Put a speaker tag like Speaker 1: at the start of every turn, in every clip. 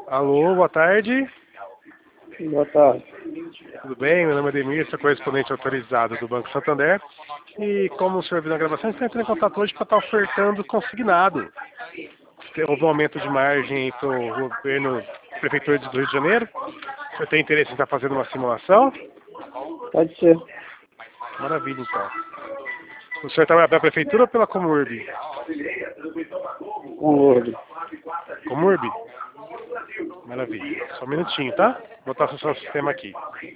Speaker 1: Alô, boa tarde.
Speaker 2: Boa tarde.
Speaker 1: Tudo bem? Meu nome é Ademir, sou correspondente autorizado do Banco Santander. E como o senhor viu na gravação, está entrando em contato hoje para estar ofertando consignado. Houve um aumento de margem para o governo, Prefeitura do Rio de Janeiro. O senhor tem interesse em estar fazendo uma simulação?
Speaker 2: Pode ser.
Speaker 1: Maravilha, então. O senhor trabalha pela Prefeitura ou pela Comurb?
Speaker 2: Com Lourdes.
Speaker 1: Comurb? Maravilha. Só um minutinho, tá? Vou botar o seu sistema aqui.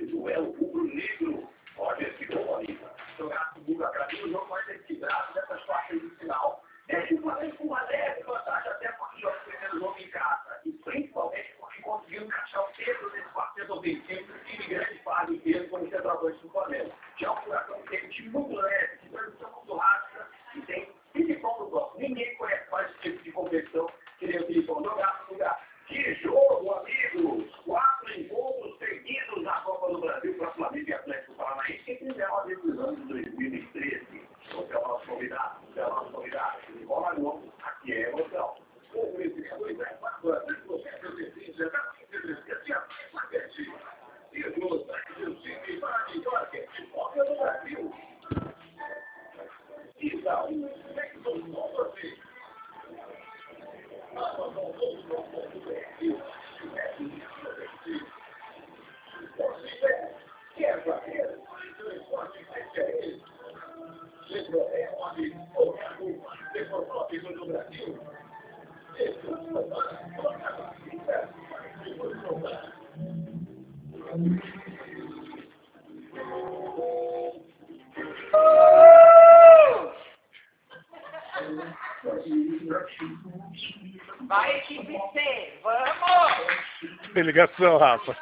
Speaker 3: Vai, equipe C, vamos!
Speaker 1: Tem ligação, Rafa.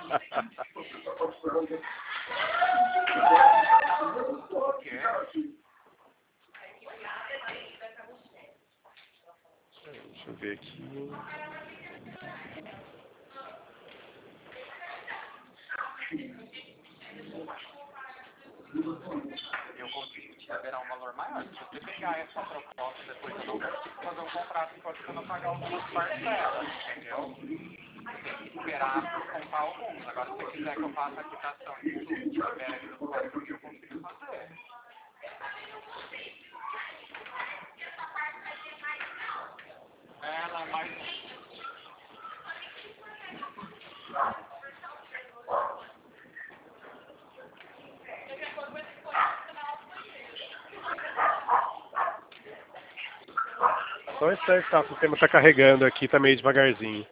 Speaker 1: Deixa eu ver aqui.
Speaker 3: Eu consigo te haverá um valor maior. Se você pegar essa proposta depois eu não consigo fazer um contrato enquanto você não pagar algumas parcelas, entendeu? Tem que esperar descontar alguns. Agora, se você quiser que eu faça a quitação de tudo, que tiver aí no código, eu consigo fazer. Ela é mais...
Speaker 1: Só um instante, tá? O sistema está carregando aqui, tá meio devagarzinho.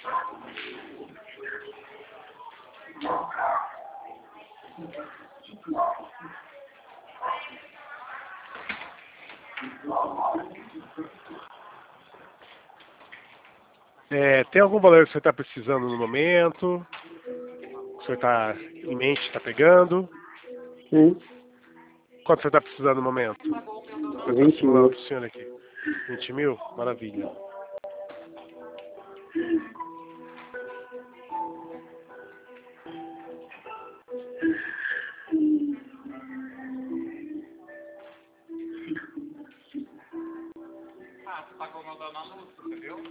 Speaker 1: Tem algum valor que você está precisando no momento? Que você está em mente, está pegando?
Speaker 2: Sim.
Speaker 1: Quanto você está precisando no momento?
Speaker 2: 20 mil.
Speaker 1: Pro senhor aqui. 20 mil? Maravilha.
Speaker 3: Ah, você pagou meu dano à luz, você viu?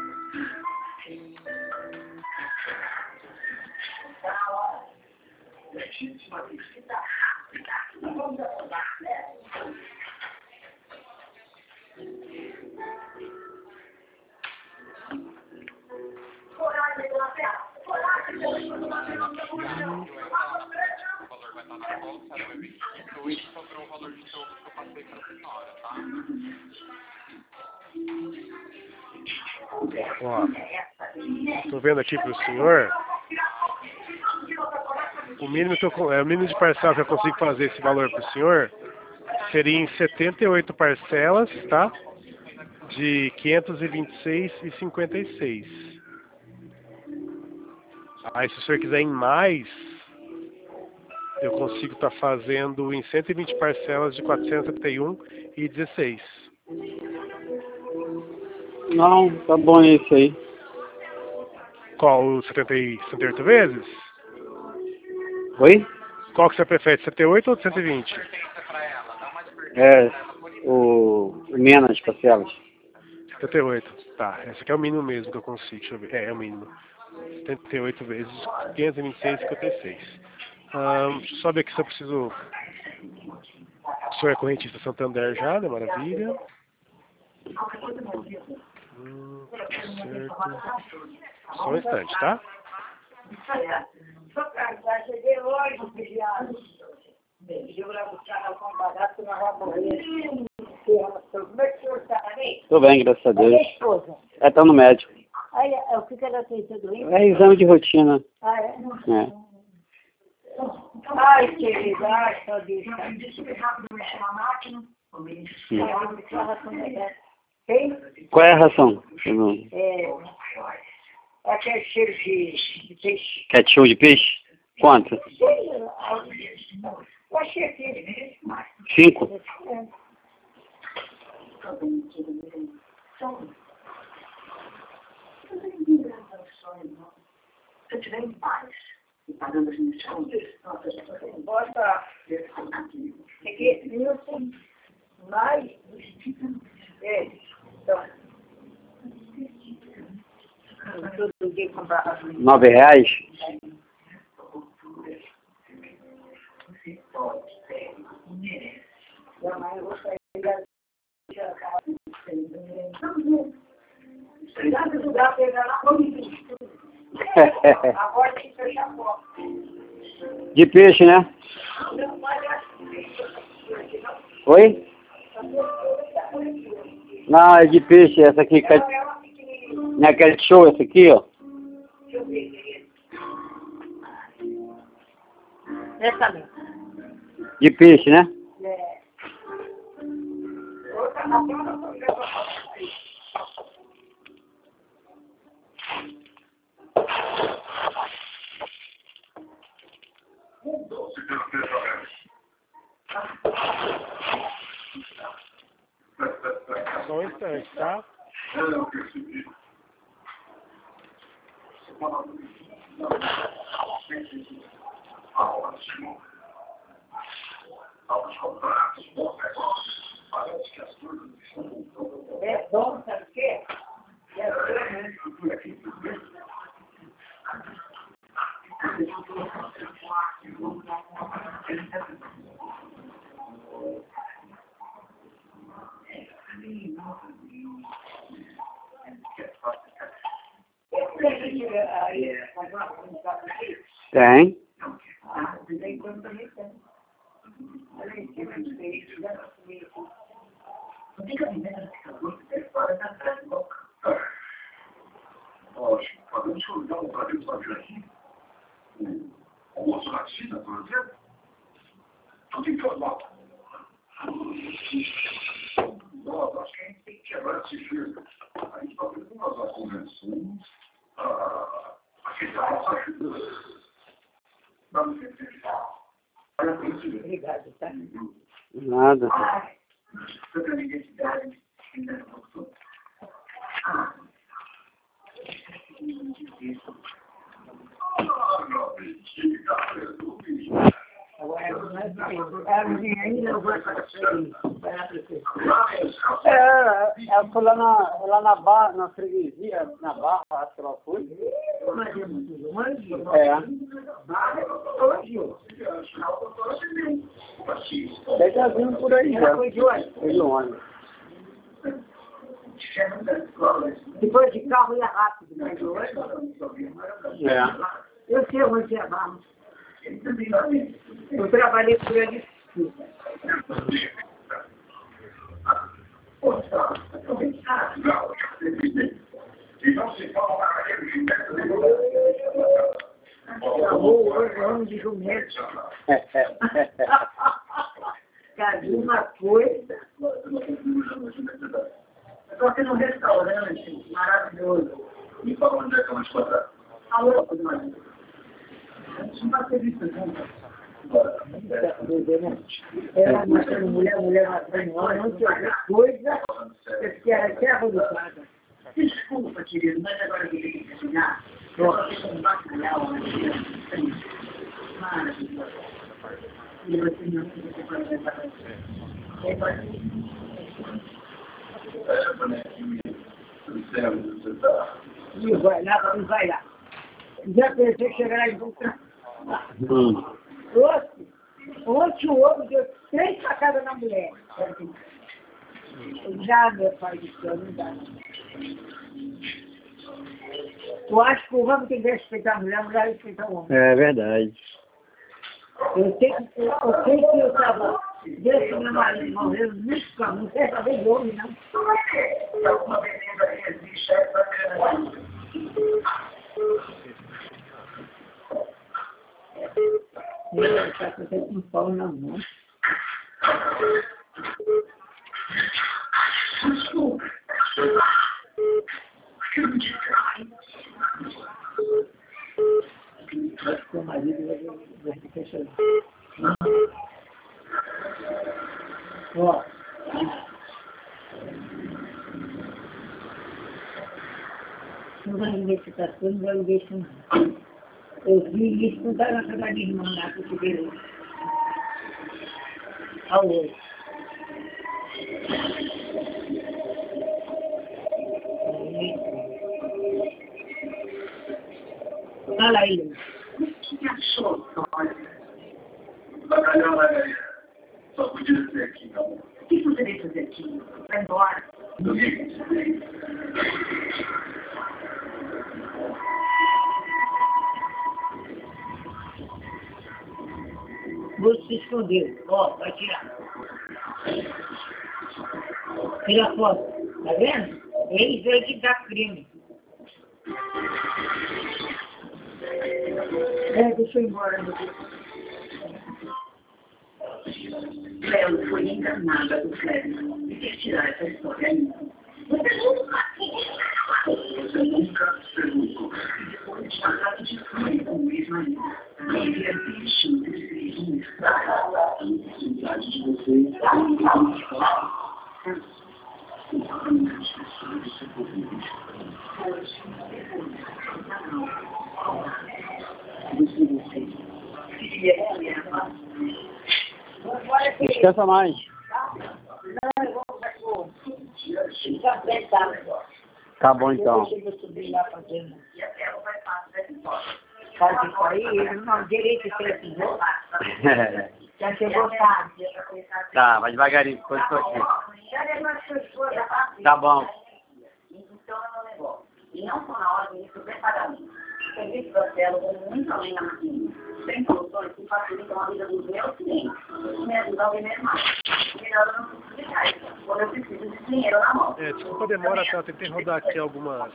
Speaker 3: O valor vai estar na bolsa, vai vir e sobrou o valor de jogo que eu passei para a senhora, tá?
Speaker 1: Ó, tô vendo aqui pro senhor. O mínimo o mínimo de parcela que eu consigo fazer esse valor pro senhor seria em 78 parcelas, tá? De 526,56. Aí se o senhor quiser em mais, eu consigo estar fazendo em 120 parcelas de 471,16.
Speaker 2: Não, tá bom esse aí.
Speaker 1: Qual? O 78 vezes?
Speaker 2: Oi?
Speaker 1: Qual que você prefere? 78 ou 120?
Speaker 3: Advertência para ela, dá uma advertência
Speaker 2: É,
Speaker 3: para ela por isso.
Speaker 2: o menos parcelas.
Speaker 1: 78. Tá, esse aqui é o mínimo mesmo que eu consigo. Deixa eu ver. É o mínimo. 78 vezes 526,56. Deixa eu só ver aqui se eu preciso. O senhor é correntista Santander já, né? Maravilha. Certo. Só um instante, tá?
Speaker 2: Tô bem, graças a Deus. Tá no médico.
Speaker 4: O que ela fez? Doente?
Speaker 2: É exame de rotina.
Speaker 4: Ah, é?
Speaker 2: É.
Speaker 4: Ai, querida, ai, só Deus.
Speaker 2: Qual é a ração?
Speaker 4: É aquele cheiro de peixe.
Speaker 2: Ketchup de peixe? Quanto?
Speaker 4: Eu achei aqui.
Speaker 2: 5?
Speaker 4: Se eu tiver em paz e pagando as minhas contas, bota aqui, Nilson, mais então, todo dia comprar
Speaker 2: R$9?
Speaker 4: eu vou sair agora tem que fechar a porta.
Speaker 2: De peixe, né? Oi? Não, é de peixe, essa aqui. Não é aquele show, essa aqui, ó.
Speaker 4: Essa mesmo.
Speaker 2: De peixe, né?
Speaker 1: Só um instante, tá?
Speaker 4: É bom, sabe o quê?
Speaker 2: Tem.
Speaker 5: Lógico, podemos convidar um para dentro do avião aqui. O almoço na China, por exemplo. Tudo informal. Nós, acho que a gente tem que quebrar esse gelo. A gente vai ter umas convenções, aceitar nossa ajuda. Para não ser feliz.
Speaker 4: Obrigado, tá?
Speaker 2: Nada.
Speaker 4: Você tem identidade ainda não gostou?
Speaker 2: Ela foi lá na Barra, na freguesia, na Barra, acho que ela foi. Deve estar vindo por aí já. Foi de ônibus.
Speaker 4: Depois de carro ia rápido, né? Eu sei onde é a Barra. Eu trabalhei por ali. Vamos de jumento. Cara, uma coisa. Estou aqui num restaurante maravilhoso.
Speaker 5: E para onde é que ela está?
Speaker 4: A outra, mano. Uma entrevista junto. Ela mostrando mulher matando homem, não sei coisa. Eu quero até revoltada. Desculpa, querido, mas agora eu tenho que terminar. Eu vou ter um bacalhau aqui. Maravilhoso. E você não pode levar. E vai lá, e vai lá. Já pensei que chegar lá e voltar. Ontem o homem deu 3 facadas na mulher. Já, meu pai do céu, não dá. Eu acho que o homem tem que respeitar a mulher respeitar o homem.
Speaker 2: É verdade.
Speaker 4: Eu sei que eu estava, desde que meu marido morreu, nunca, não quero saber de homem, não. Ele está com um pau na mão. Acho que o marido vai ficar chorando. Ó. Não vai ver se está tudo, não vai ver isso não. Eu vi isso quando estava na casa de irmã lá, que eu cheguei ao olho. Fala aí.
Speaker 5: O que achou? Bacalhau, Maria. Só podia ser aqui, não.
Speaker 4: O que você veio fazer aqui? Vai embora. Você se escondeu. Ó, vai tirar. Tira a foto. Tá vendo? Eles aí que dá crime. Deixa eu ir embora, meu Deus.
Speaker 5: Léo foi enganada do Clébio e quer tirar essa história ainda. Você nunca perguntou. Depois de passar de fome com o ex-marido, devia deixar de ser um estado. A necessidade de vocês é
Speaker 2: Descansa mais. Tá bom então.
Speaker 4: Eu subir lá fazendo. Faz isso aí, ele não direito de ser pisou. Já chegou tarde.
Speaker 2: Tá, vai devagarinho, depois tô aqui. Tá bom.
Speaker 5: E não só na hora de receber pagamento. O serviço da célula é muito além da maquininha. Tem soluções que facilitam a vida dos meus clientes. Me ajudam a vender mais. Melhor eu não preciso de caixa, quando eu preciso de dinheiro na mão.
Speaker 1: Desculpa a demora, tá? Eu tentei rodar aqui algumas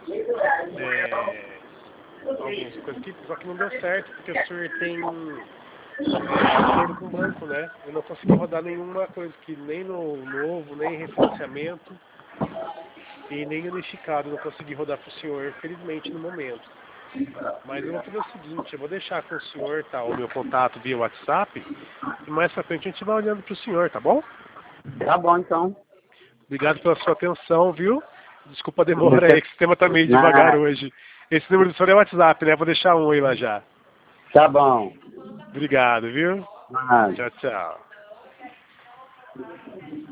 Speaker 1: coisas aqui, só que não deu certo, porque o senhor tem acordo com o banco, né? Eu não consegui rodar nenhuma coisa aqui, nem no novo, nem refinanciamento e nem unificado. Não consegui rodar para o senhor, felizmente, no momento. Mas eu vou fazer o seguinte, eu vou deixar com o senhor, tá, o meu contato via WhatsApp, e mais pra frente a gente vai olhando pro senhor, tá bom?
Speaker 2: Tá bom então.
Speaker 1: Obrigado pela sua atenção, viu? Desculpa a demora aí, que o sistema tá meio devagar hoje. Esse número do senhor é WhatsApp, né? Vou deixar um aí lá já.
Speaker 2: Tá bom.
Speaker 1: Obrigado, viu?
Speaker 2: Ah.
Speaker 1: Tchau, tchau.